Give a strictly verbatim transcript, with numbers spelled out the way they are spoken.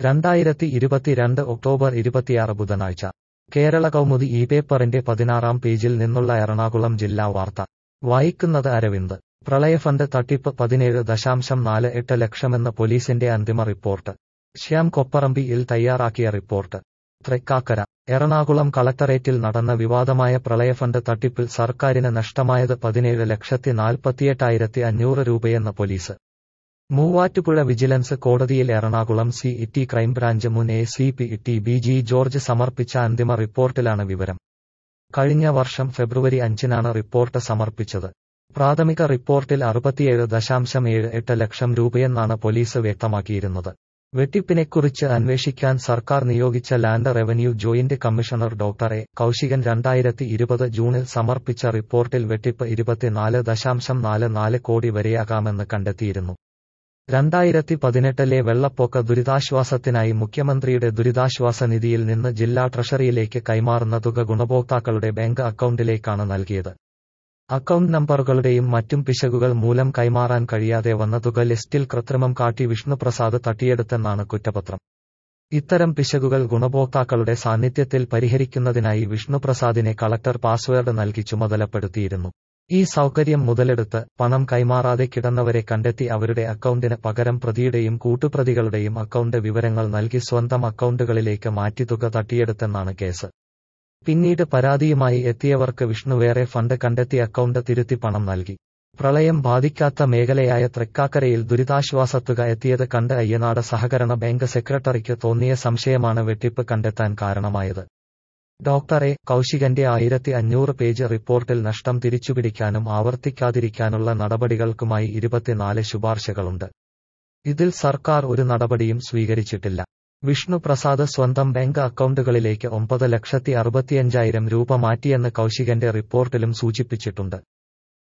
രണ്ടായിരത്തി ഇരുപത്തിരണ്ട് ഒക്ടോബർ ഇരുപത്തിയാറ് ബുധനാഴ്ച കേരള കൗമുദി ഈ പേപ്പറിന്റെ പതിനാറാം പേജിൽ നിന്നുള്ള എറണാകുളം ജില്ലാ വാർത്ത വായിക്കുന്നത് അരവിന്ദ്. പ്രളയഫണ്ട് തട്ടിപ്പ് പതിനേഴ് ദശാംശം നാല് എട്ട് ലക്ഷമെന്ന് പോലീസിന്റെ അന്തിമ റിപ്പോർട്ട്. ശ്യാം കൊപ്പറമ്പിയിൽ തയ്യാറാക്കിയ റിപ്പോർട്ട്. തൃക്കാക്കര. എറണാകുളം കളക്ടറേറ്റിൽ നടന്ന വിവാദമായ പ്രളയഫണ്ട് തട്ടിപ്പിൽ സർക്കാരിന് നഷ്ടമായത് പതിനേഴ് ലക്ഷത്തി നാൽപ്പത്തിയെട്ടായിരത്തി അഞ്ഞൂറ് രൂപയെന്ന് പോലീസ്. മൂവാറ്റുപുഴ വിജിലൻസ് കോടതിയിൽ എറണാകുളം സി ടി ക്രൈംബ്രാഞ്ച് മുൻ A C P T B G George സമർപ്പിച്ച അന്തിമ റിപ്പോർട്ടിലാണ് വിവരം. കഴിഞ്ഞ വർഷം ഫെബ്രുവരി അഞ്ചിനാണ് റിപ്പോർട്ട് സമർപ്പിച്ചത്. പ്രാഥമിക റിപ്പോർട്ടിൽ അറുപത്തിയേഴ് ദശാംശം ഏഴ് എട്ട് ലക്ഷം രൂപയെന്നാണ് പോലീസ് വ്യക്തമാക്കിയിരുന്നത്. വെട്ടിപ്പിനെക്കുറിച്ച് അന്വേഷിക്കാൻ സർക്കാർ നിയോഗിച്ച land revenue joint commissioner doctor A Kaushikan രണ്ടായിരത്തി ഇരുപത് ജൂണിൽ സമർപ്പിച്ച റിപ്പോർട്ടിൽ വെട്ടിപ്പ് ഇരുപത്തിനാല് ദശാംശം നാല് നാല് കോടി വരെയാകാമെന്ന് കണ്ടെത്തിയിരുന്നു. രണ്ടായിരത്തി പതിനെട്ടിലെ വെള്ളപ്പൊക്ക ദുരിതാശ്വാസത്തിനായി മുഖ്യമന്ത്രിയുടെ ദുരിതാശ്വാസ നിധിയിൽ നിന്ന് ജില്ലാ ട്രഷറിയിലേക്ക് കൈമാറുന്ന തുക ഗുണഭോക്താക്കളുടെ ബാങ്ക് അക്കൗണ്ടിലേക്കാണ് നൽകിയത്. അക്കൗണ്ട് നമ്പറുകളുടെയും മറ്റും പിശകുകൾ മൂലം കൈമാറാൻ കഴിയാതെ വന്ന തുക ലിസ്റ്റിൽ കൃത്രിമം കാട്ടി വിഷ്ണുപ്രസാദ് തട്ടിയെടുത്തെന്നാണ് കുറ്റപത്രം. ഇത്തരം പിശകുകൾ ഗുണഭോക്താക്കളുടെ സാന്നിധ്യത്തിൽ പരിഹരിക്കുന്നതിനായി വിഷ്ണുപ്രസാദിനെ കളക്ടർ പാസ്വേഡ് നൽകി ചുമതലപ്പെടുത്തിയിരുന്നു. ഈ സൗകര്യം മുതലെടുത്ത് പണം കൈമാറാതെ കിടന്നവരെ കണ്ടെത്തി അവരുടെ അക്കൗണ്ടിന് പകരം പ്രതിയുടെയും കൂട്ടുപ്രതികളുടെയും അക്കൗണ്ട് വിവരങ്ങൾ നൽകി സ്വന്തം അക്കൗണ്ടുകളിലേക്ക് മാറ്റി തുക തട്ടിയെടുത്തെന്നാണ് കേസ്. പിന്നീട് പരാതിയുമായി എത്തിയവർക്ക് വിഷ്ണു വേറെ ഫണ്ട് കണ്ടെത്തി അക്കൗണ്ട് തിരുത്തി പണം നൽകി. പ്രളയം ബാധിക്കാത്ത മേഖലയായ തൃക്കാക്കരയിൽ ദുരിതാശ്വാസത്തുക എത്തിയത് കണ്ട് അയ്യനാട് സഹകരണ ബാങ്ക് സെക്രട്ടറിക്ക് തോന്നിയ സംശയമാണ് വെട്ടിപ്പ് കണ്ടെത്താൻ കാരണമായത്. ഡോക്ടർ എ കൗശികന്റെ ആയിരത്തി അഞ്ഞൂറ് പേജ് റിപ്പോർട്ടിൽ നഷ്ടം തിരിച്ചുപിടിക്കാനും ആവർത്തിക്കാതിരിക്കാനുള്ള നടപടികൾക്കുമായി ഇരുപത്തിനാല് ശുപാർശകളുണ്ട്. ഇതിൽ സർക്കാർ ഒരു നടപടിയും സ്വീകരിച്ചിട്ടില്ല. വിഷ്ണു പ്രസാദ് സ്വന്തം ബാങ്ക് അക്കൗണ്ടുകളിലേക്ക് ഒമ്പത് ലക്ഷത്തി അറുപത്തിയഞ്ചായിരം രൂപ മാറ്റിയെന്ന് കൗശികന്റെ റിപ്പോർട്ടിലും സൂചിപ്പിച്ചിട്ടുണ്ട്.